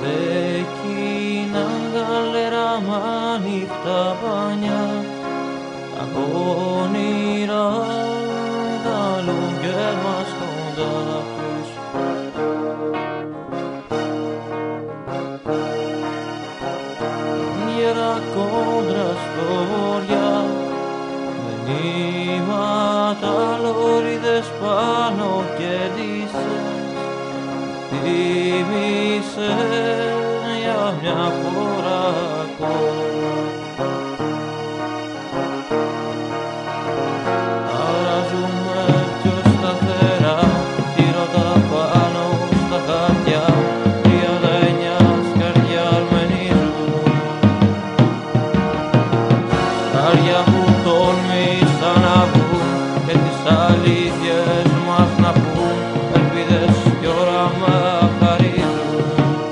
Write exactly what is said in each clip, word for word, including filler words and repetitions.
Εκείνα γαλερά μ' ανοιχτά πανιά, τα όνειρα καλούν και μας κοντά τους. Γερά κόντρα στο βοριά, με νήματα λωρίδες πάνω και λύσσες, θύμισε για μια φορά ακόμα. Αράζουμε πιο σταθερά, τυρώτα πάνω στα χαρτιά, τριάντα εννιά σκαριαλμένοι ζουν. Σκάρια που τόλμησαν να βγουν και τις αλήθειες μας να πουν, ελπίδες κι όραμα χαρίζουν.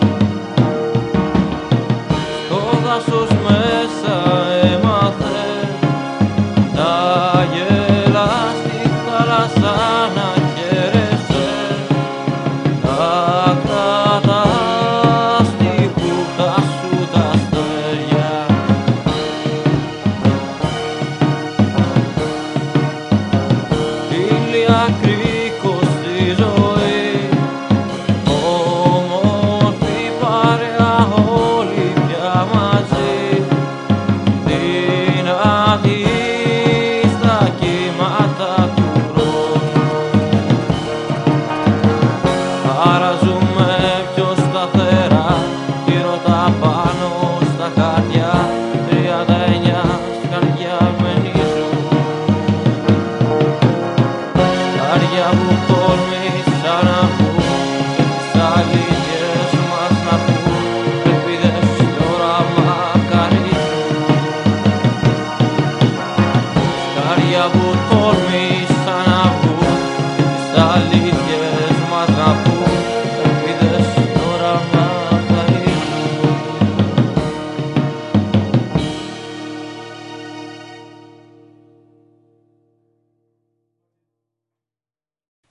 Στο δάσος μέσα έμαθες τα γέλα στη θάλασσα να χαίρεσαι, να κρατάς στη κούτα σου τα αστέρια. Φίλια κρίκος στη ζωή, όμορφη παρέα όλοι πια μαζί, δυνατοί στα κύματα του χρόνου. Χαράζουμε πιο σταθερά, τυρώτα πάνω στα χαρτιά, τριάντα εννιά σκαριαλμένοι ζουν. Σκάρια που τόλμησαν